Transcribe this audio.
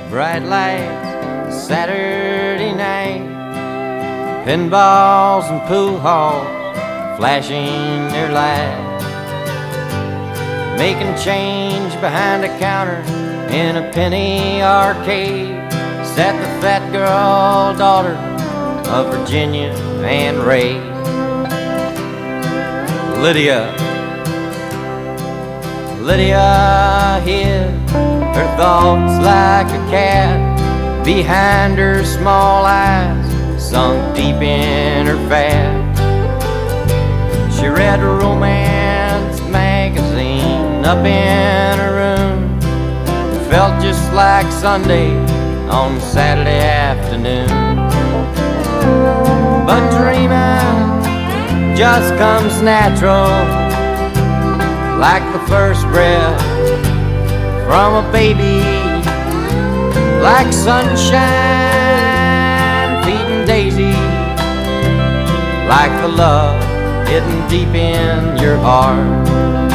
bright lights, Saturday night, pinballs and pool halls flashing their lights, making change behind a counter in a penny arcade sat the fat girl daughter of Virginia and Ray. Lydia hid her thoughts like a cat behind her small eyes, sunk deep in her fat. She read a romance magazine up in her room. It felt just like Sunday on Saturday afternoon. But dreaming just comes natural, like the first breath from a baby, like sunshine feeding daisy, like the love hidden deep in your heart.